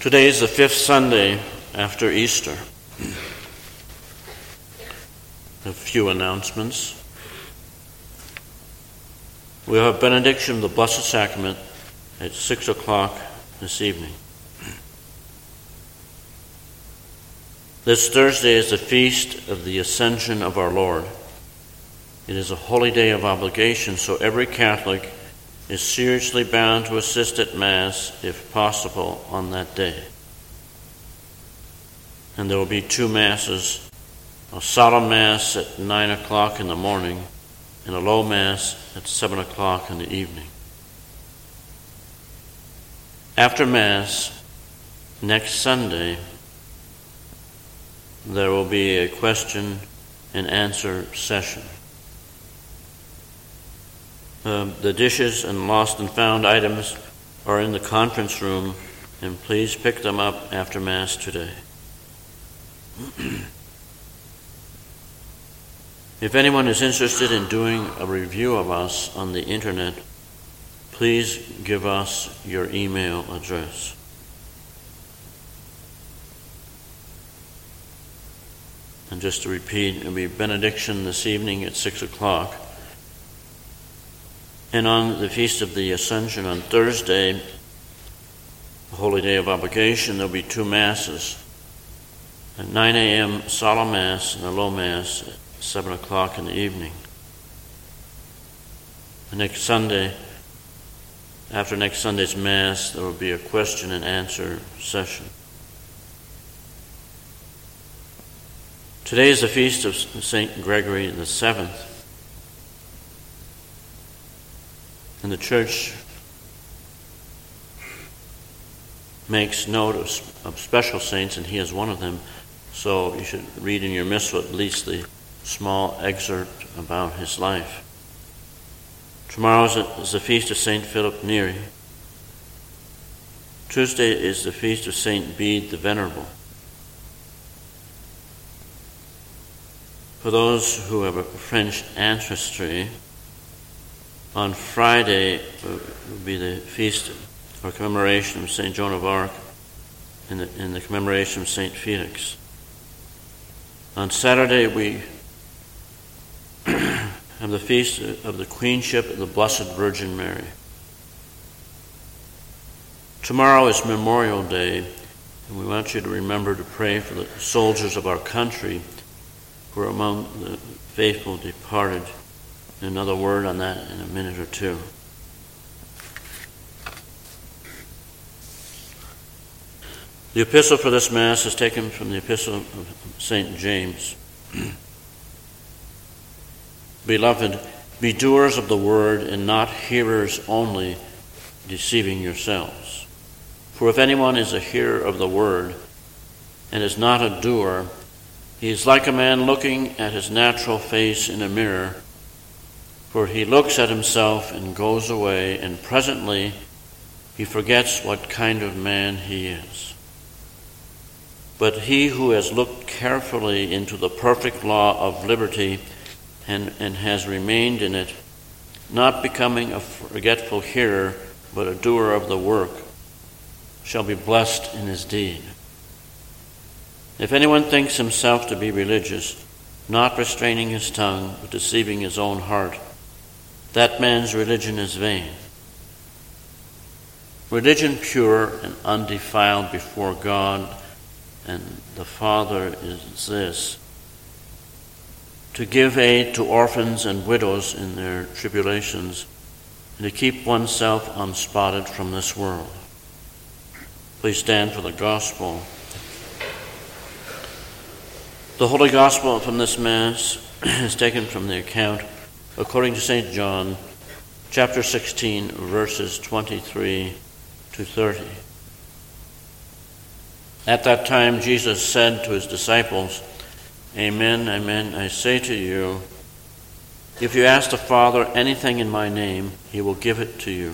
Today is the fifth Sunday after Easter. A few announcements. We have benediction of the Blessed Sacrament at 6 o'clock this evening. This Thursday is the feast of the Ascension of our Lord. It is a holy day of obligation, so every Catholic is seriously bound to assist at Mass, if possible, on that day. And there will be two Masses, a solemn Mass at 9 o'clock in the morning and a low Mass at 7 o'clock in the evening. After Mass, next Sunday, there will be a question and answer session. The dishes and lost and found items are in the conference room, and please pick them up after Mass today. If anyone is interested in doing a review of us on the internet, please give us your email address. And just to repeat, it will be benediction this evening at 6 o'clock. And on the Feast of the Ascension on Thursday, the Holy Day of Obligation, there will be two Masses. At 9 a.m. solemn Mass and a low Mass at 7 o'clock in the evening. The next Sunday, after next Sunday's Mass, there will be a question and answer session. Today is the feast of St. Gregory the Seventh. And the Church makes note of special saints, and he is one of them. So you should read in your Missal at least the small excerpt about his life. Tomorrow is the feast of St. Philip Neri. Tuesday is the feast of St. Bede the Venerable. For those who have a French ancestry, on Friday will be the feast or commemoration of St. Joan of Arc and the commemoration of St. Felix. On Saturday we have the feast of the Queenship of the Blessed Virgin Mary. Tomorrow is Memorial Day, and we want you to remember to pray for the soldiers of our country who are among the faithful departed. Another word on that in a minute or two. The epistle for this Mass is taken from the epistle of St. James. Beloved, be doers of the word and not hearers only, deceiving yourselves. For if anyone is a hearer of the word and is not a doer, he is like a man looking at his natural face in a mirror. For he looks at himself and goes away, and presently he forgets what kind of man he is. But he who has looked carefully into the perfect law of liberty and has remained in it, not becoming a forgetful hearer, but a doer of the work, shall be blessed in his deed. If anyone thinks himself to be religious, not restraining his tongue, but deceiving his own heart, that man's religion is vain. Religion pure and undefiled before God and the Father is this: to give aid to orphans and widows in their tribulations, and to keep oneself unspotted from this world. Please stand for the Gospel. The Holy Gospel from this Mass is taken from the account according to St. John, chapter 16, verses 23 to 30. At that time Jesus said to his disciples, Amen, amen, I say to you, if you ask the Father anything in my name, he will give it to you.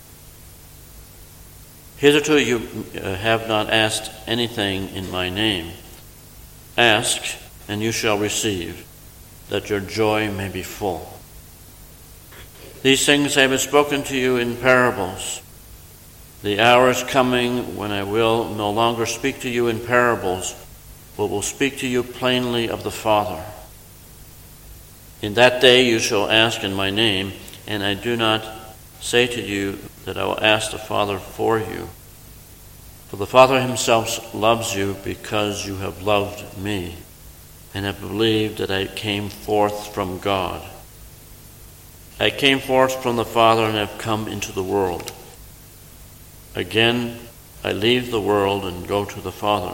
Hitherto you have not asked anything in my name. Ask, and you shall receive, that your joy may be full. These things I have spoken to you in parables. The hour is coming when I will no longer speak to you in parables, but will speak to you plainly of the Father. In that day you shall ask in my name, and I do not say to you that I will ask the Father for you. For the Father himself loves you because you have loved me, and have believed that I came forth from God. I came forth from the Father and have come into the world. Again, I leave the world and go to the Father.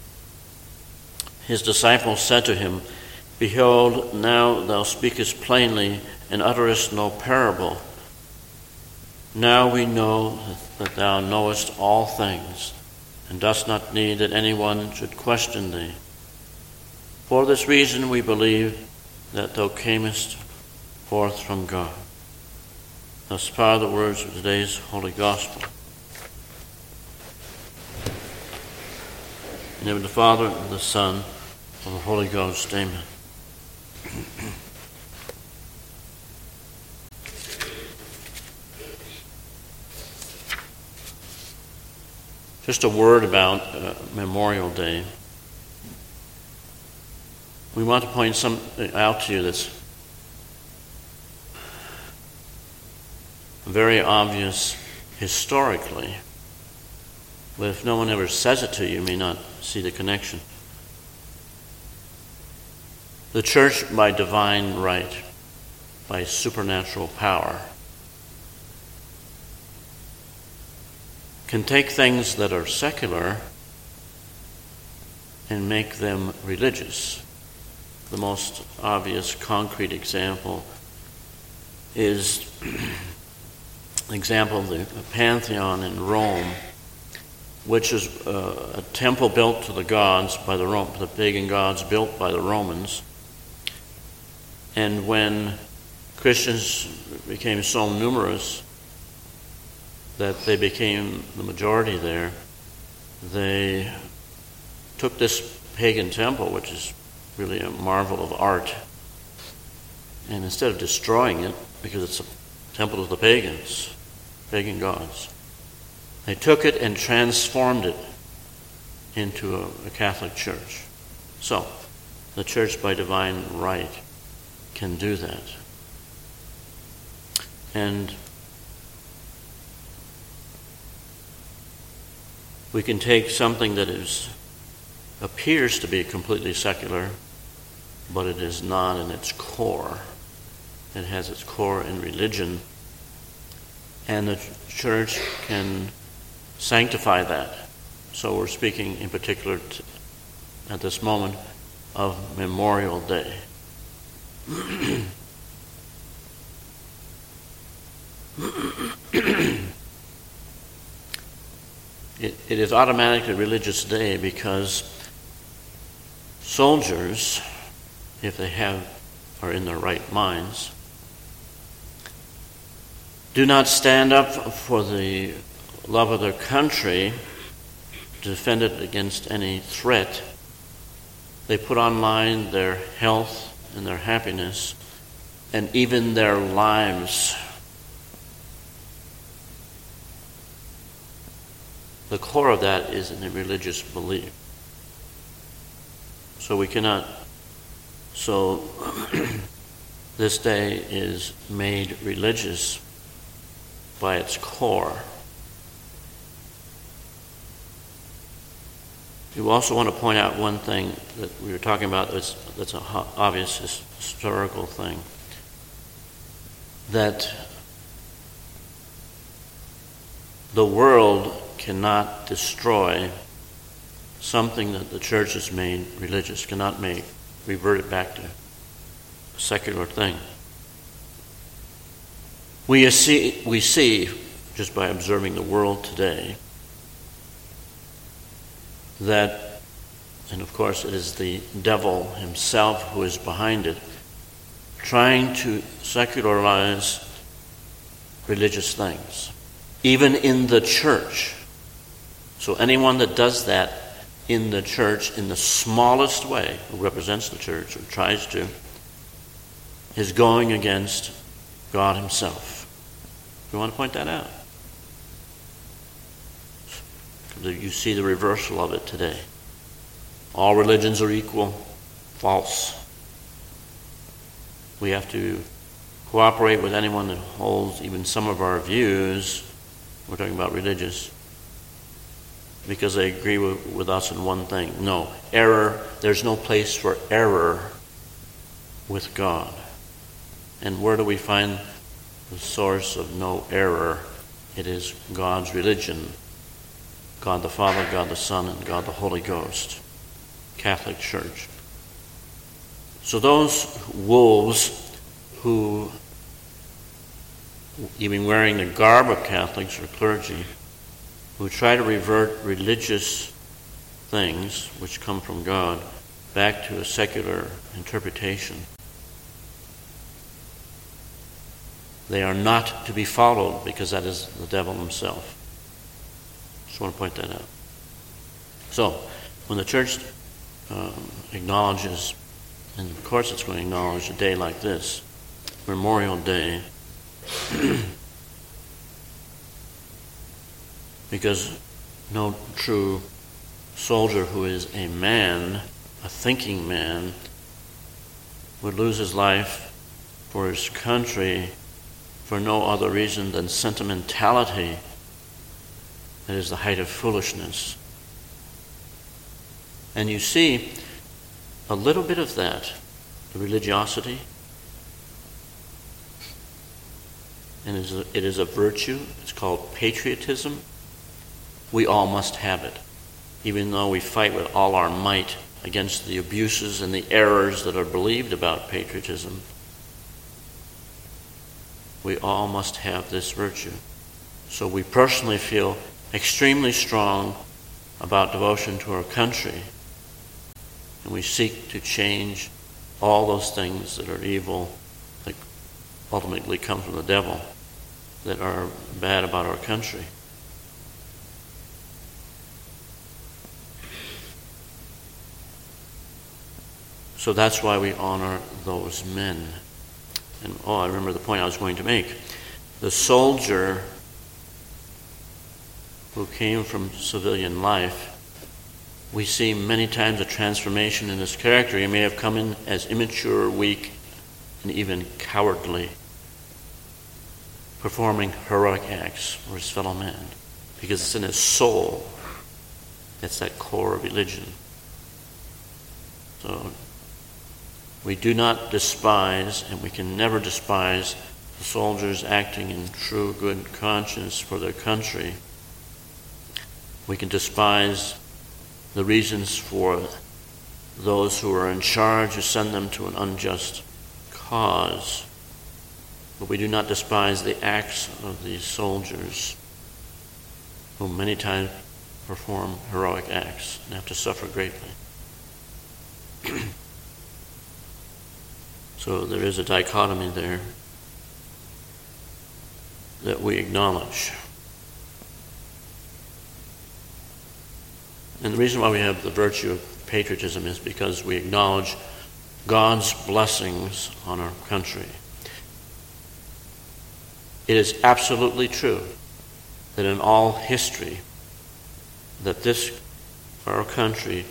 His disciples said to him, Behold, now thou speakest plainly and utterest no parable. Now we know that thou knowest all things, and dost not need that anyone should question thee. For this reason we believe that thou camest forth from God. Thus far the words of today's Holy Gospel. In the name of the Father, and the Son, and the Holy Ghost. Amen. Just a word about Memorial Day. We want to point something out to you that's very obvious historically. But if no one ever says it to you, you may not see the connection. The church, by divine right, by supernatural power, can take things that are secular and make them religious. The most obvious concrete example is the example of the Pantheon in Rome, which is a temple built to the gods by the pagan gods built by the Romans. And when Christians became so numerous that they became the majority there, they took this pagan temple, which is really a marvel of art, and instead of destroying it, because it's a temple of the pagans, pagan gods, they took it and transformed it into a Catholic church. So, the church by divine right can do that. And we can take something that appears to be completely secular, but it is not in its core. It has its core in religion, and the church can sanctify that. So we're speaking in particular at this moment of Memorial Day. It is automatically a religious day because soldiers, if they are in their right minds, do not stand up for the love of their country to defend it against any threat. They put on line their health and their happiness and even their lives. The core of that is in a religious belief. So this day is made religious by its core. You also want to point out one thing that we were talking about that's an obvious historical thing, that the world cannot destroy something that the church has made religious, cannot revert it back to a secular thing. We see, just by observing the world today, that, and of course it is the devil himself who is behind it, trying to secularize religious things, even in the church. So anyone that does that in the church in the smallest way, who represents the church or tries to, is going against God himself. We want to point that out. You see the reversal of it today. All religions are equal. False. We have to cooperate with anyone that holds even some of our views. We're talking about religious. Because they agree with us in one thing. No. Error. There's no place for error with God. And where do we find the source of no error? It is God's religion. God the Father, God the Son, and God the Holy Ghost. Catholic Church. So those wolves who, even wearing the garb of Catholics or clergy, who try to revert religious things which come from God back to a secular interpretation, they are not to be followed, because that is the devil himself. Just want to point that out. So, when the church acknowledges, and of course it's going to acknowledge a day like this, Memorial Day, because no true soldier who is a man, a thinking man, would lose his life for his country for no other reason than sentimentality. That is the height of foolishness. And you see a little bit of that, the religiosity. And it is a virtue. It's called patriotism. We all must have it, even though we fight with all our might against the abuses and the errors that are believed about patriotism. We all must have this virtue. So we personally feel extremely strong about devotion to our country, and we seek to change all those things that are evil, that ultimately come from the devil, that are bad about our country. So that's why we honor those men. And I remember the point I was going to make. The soldier who came from civilian life, we see many times a transformation in his character. He may have come in as immature, weak, and even cowardly, performing heroic acts for his fellow man, because it's in his soul. It's that core of religion. So we do not despise, and we can never despise, the soldiers acting in true good conscience for their country. We can despise the reasons for those who are in charge who send them to an unjust cause. But we do not despise the acts of these soldiers who many times perform heroic acts and have to suffer greatly. So there is a dichotomy there that we acknowledge. And the reason why we have the virtue of patriotism is because we acknowledge God's blessings on our country. It is absolutely true that in all history, that our country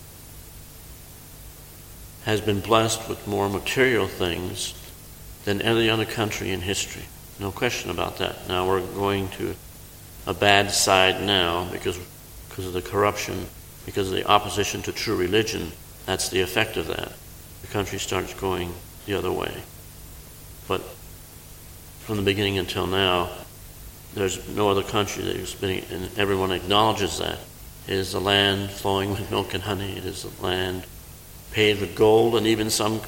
has been blessed with more material things than any other country in history. No question about that. Now we're going to a bad side now because of the corruption, because of the opposition to true religion. That's the effect of that. The country starts going the other way. But from the beginning until now, there's no other country that has been, and everyone acknowledges that. It is the land flowing with milk and honey. It is the land paved with gold, and even some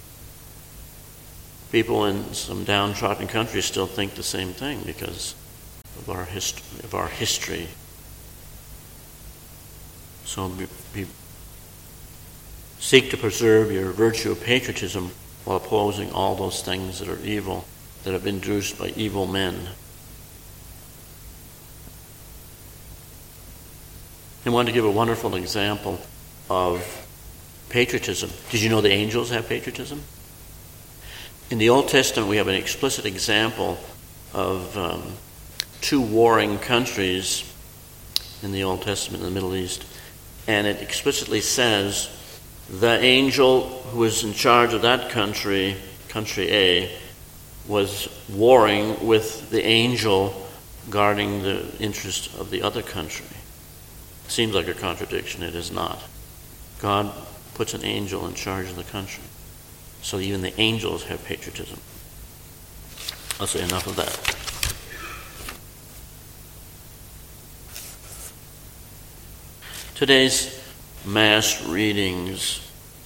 people in some downtrodden countries still think the same thing because of our history. So seek to preserve your virtue of patriotism while opposing all those things that are evil, that have been induced by evil men. I want to give a wonderful example of patriotism. Did you know the angels have patriotism? In the Old Testament, we have an explicit example of two warring countries. in the Old Testament in the Middle East. And it explicitly says the angel who was in charge of that country, country A, was warring with the angel guarding the interest of the other country. It seems like a contradiction. It is not. God puts an angel in charge of the country. So even the angels have patriotism. I'll say enough of that. Today's Mass readings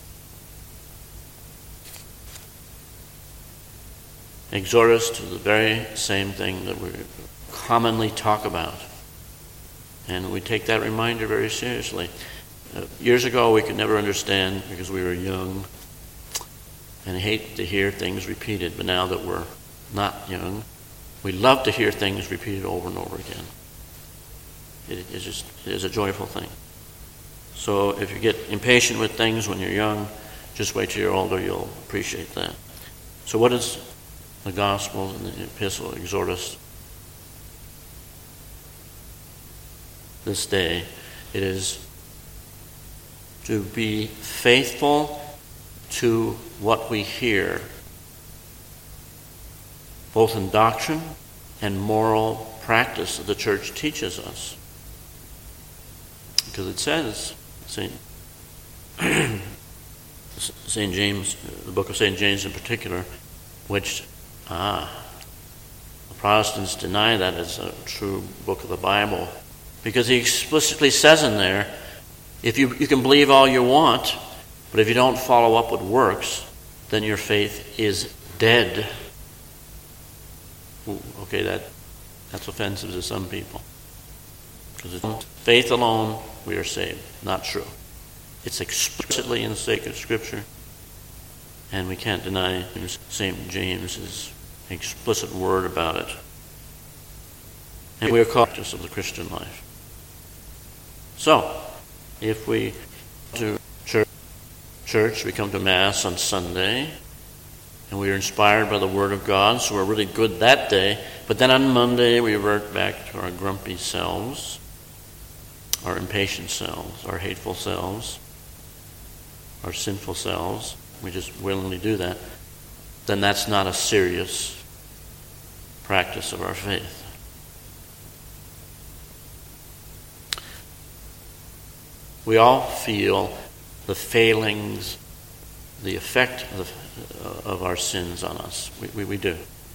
exhort us to the very same thing that we commonly talk about. And we take that reminder very seriously. Years ago, we could never understand because we were young and hate to hear things repeated. But now that we're not young, we love to hear things repeated over and over again. It is a joyful thing. So if you get impatient with things when you're young, just wait till you're older, you'll appreciate that. So what does the Gospel and the Epistle exhort us this day? It is to be faithful to what we hear, both in doctrine and moral practice that the church teaches us. Because it says, St. James, the book of St. James in particular, which the Protestants deny that as a true book of the Bible, because he explicitly says in there, if you can believe all you want, but if you don't follow up with works, then your faith is dead. Ooh, okay, that's offensive to some people. Because it's faith alone, we are saved. Not true. It's explicitly in sacred Scripture, and we can't deny St. James's explicit word about it. And we are cautious of the Christian life. So, if we go to church, we come to Mass on Sunday, and we are inspired by the Word of God, so we're really good that day. But then on Monday, we revert back to our grumpy selves, our impatient selves, our hateful selves, our sinful selves. We just willingly do that. Then that's not a serious practice of our faith. We all feel the failings, the effect of our sins on us. We do.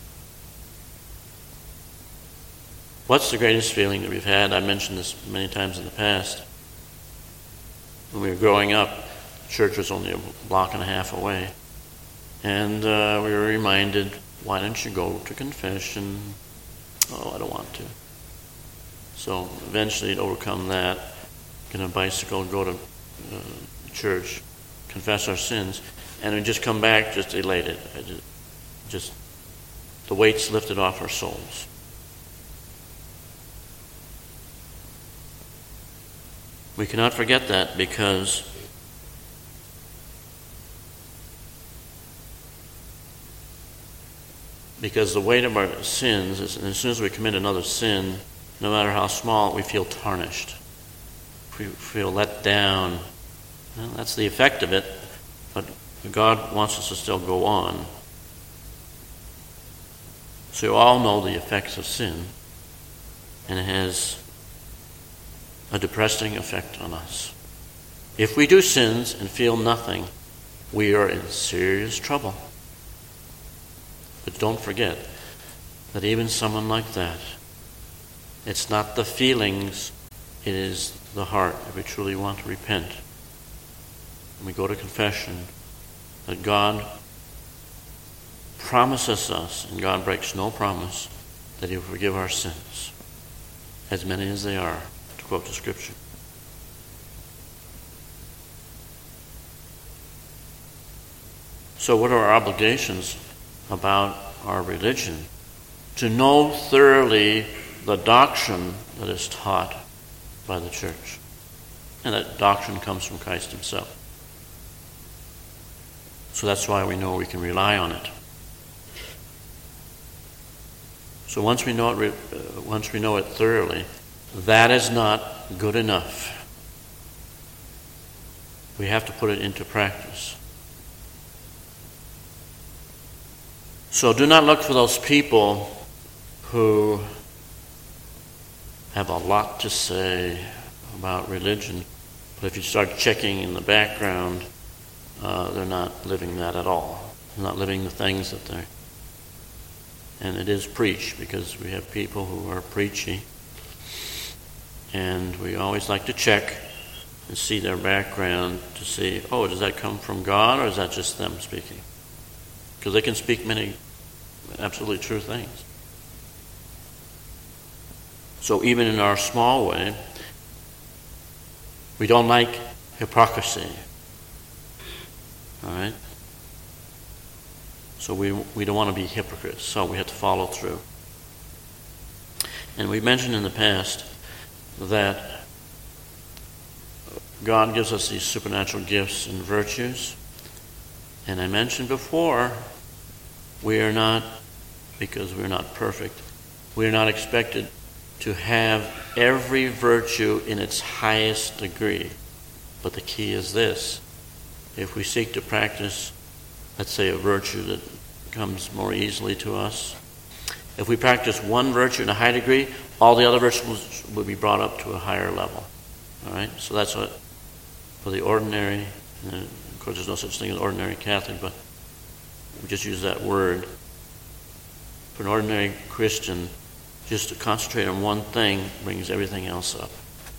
What's the greatest feeling that we've had? I mentioned this many times in the past. When we were growing up, church was only a block and a half away. And we were reminded, why don't you go to confession? Oh, I don't want to. So eventually to overcome that, get on a bicycle, go to church, confess our sins, and we just come back just elated. Just the weight's lifted off our souls. We cannot forget that because the weight of our sins is, as soon as we commit another sin, no matter how small, we feel tarnished. We feel let down. Well, that's the effect of it, but God wants us to still go on. So you all know the effects of sin, and it has a depressing effect on us. If we do sins and feel nothing, we are in serious trouble. But don't forget that even someone like that, it's not the feelings, it is the heart. If we truly want to repent, and we go to confession, that God promises us, and God breaks no promise, that He will forgive our sins, as many as they are, to quote the Scripture. So what are our obligations about our religion? To know thoroughly the doctrine that is taught by the church. And that doctrine comes from Christ Himself. So that's why we know we can rely on it. So once we know it thoroughly, that is not good enough. We have to put it into practice. So do not look for those people who have a lot to say about religion, but if you start checking in the background, they're not living that at all. They're not living the things that they're... And it is preached, because we have people who are preachy, and we always like to check and see their background to see, oh, does that come from God, or is that just them speaking? Because they can speak many absolutely true things. So even in our small way, we don't like hypocrisy. All right? So we don't want to be hypocrites, so we have to follow through. And we mentioned in the past that God gives us these supernatural gifts and virtues. And I mentioned before, we are not, because we're not perfect, we are not expected to have every virtue in its highest degree. But the key is this: if we seek to practice, let's say, a virtue that comes more easily to us, if we practice one virtue in a high degree, all the other virtues will be brought up to a higher level. All right? So that's what, for the ordinary, and of course there's no such thing as ordinary Catholic, but we just use that word. For an ordinary Christian, just to concentrate on one thing brings everything else up.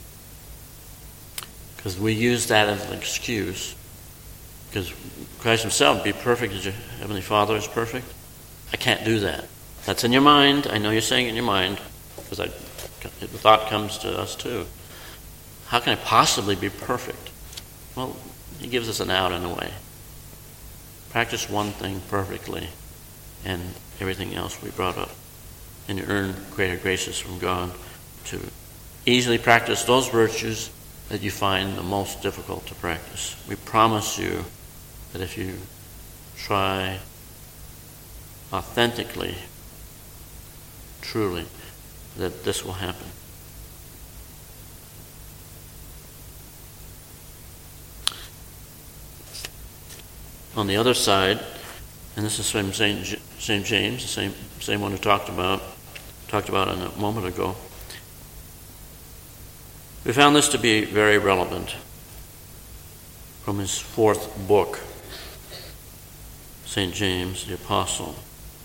Because we use that as an excuse. Because Christ himself, be perfect as your Heavenly Father is perfect. I can't do that. That's in your mind. I know you're saying it in your mind, because the thought comes to us too. How can I possibly be perfect? Well, he gives us an out in a way. Practice one thing perfectly, and everything else we brought up. And you earn greater graces from God to easily practice those virtues that you find the most difficult to practice. We promise you that if you try authentically, truly, that this will happen. On the other side, and this is from St. James, the same one who talked about a moment ago, we found this to be very relevant from his fourth book, St. James the Apostle.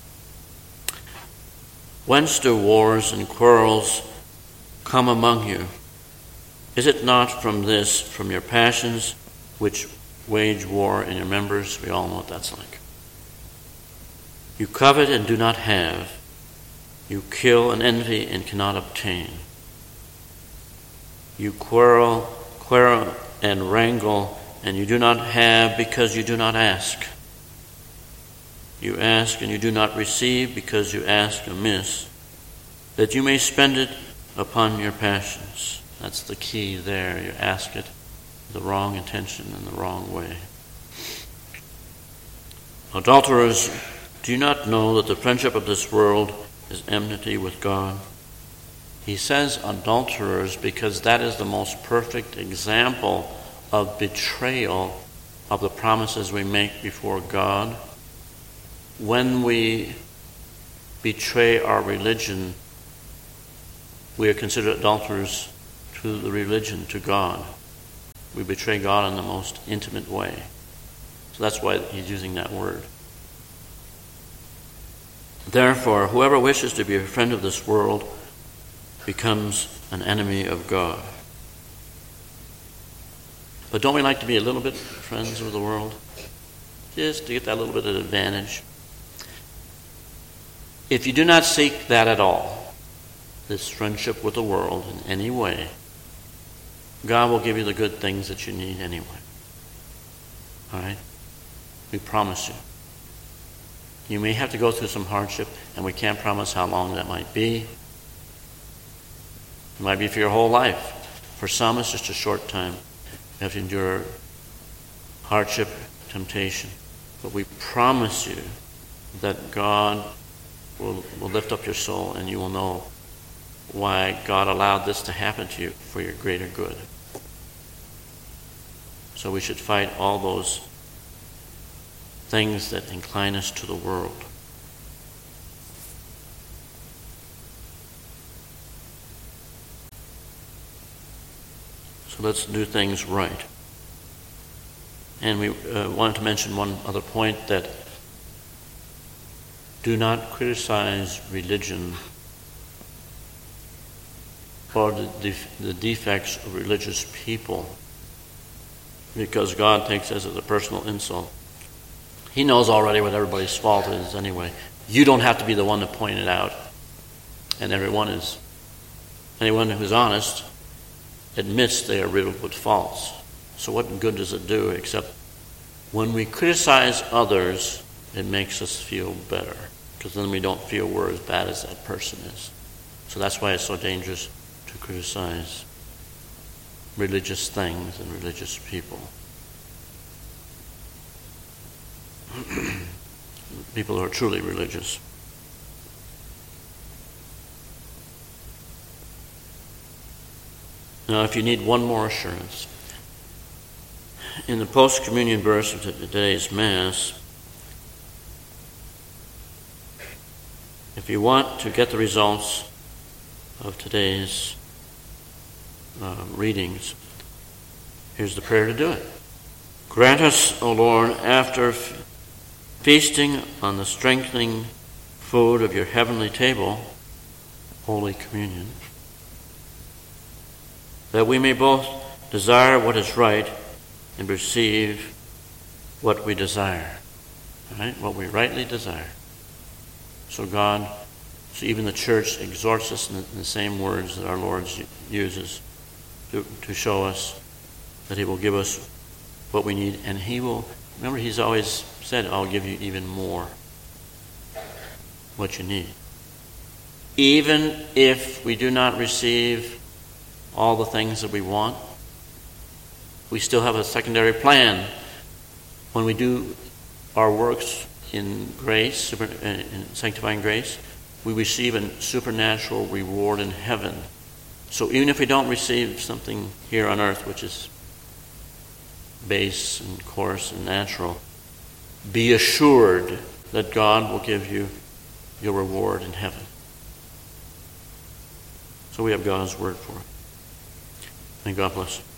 Whence do wars and quarrels come among you? Is it not from your passions, which wage war in your members? We all know what that's like. You covet and do not have. You kill and envy and cannot obtain. You quarrel and wrangle, and you do not have because you do not ask. You ask and you do not receive because you ask amiss, that you may spend it upon your passions. That's the key there. You ask it with the wrong intention and the wrong way. Adulterers, do you not know that the friendship of this world is enmity with God? He says adulterers because that is the most perfect example of betrayal of the promises we make before God. When we betray our religion, we are considered adulterers to the religion, to God. We betray God in the most intimate way. So that's why he's using that word. Therefore, whoever wishes to be a friend of this world becomes an enemy of God. But don't we like to be a little bit friends with the world? Just to get that little bit of advantage. If you do not seek that at all, this friendship with the world in any way, God will give you the good things that you need anyway. All right? We promise you. You may have to go through some hardship, and we can't promise how long that might be. It might be for your whole life. For some, it's just a short time. You have to endure hardship, temptation. But we promise you that God will lift up your soul, and you will know why God allowed this to happen to you for your greater good. So we should fight all those things that incline us to the world. So let's do things right. And we wanted to mention one other point, that do not criticize religion or the defects of religious people, because God takes this as a personal insult. He knows already what everybody's fault is anyway. You don't have to be the one to point it out. And anyone who's honest admits they are riddled with faults. So what good does it do, except when we criticize others, it makes us feel better, because then we don't feel we're as bad as that person is. So that's why it's so dangerous to criticize religious things and religious people. People who are truly religious. Now, if you need one more assurance, in the post-communion verse of today's Mass, if you want to get the results of today's readings, here's the prayer to do it. Grant us, O Lord, after feasting on the strengthening food of your heavenly table, Holy Communion, that we may both desire what is right and receive what we desire. Right? What we rightly desire. So even the church exhorts us in the same words that our Lord uses to show us that he will give us what we need, and he will, remember, he's always said, I'll give you even more what you need. Even if we do not receive all the things that we want, we still have a secondary plan. When we do our works in grace, in sanctifying grace, we receive a supernatural reward in heaven. So even if we don't receive something here on earth, which is base and coarse and natural, be assured that God will give you your reward in heaven. So we have God's word for it. May God bless you.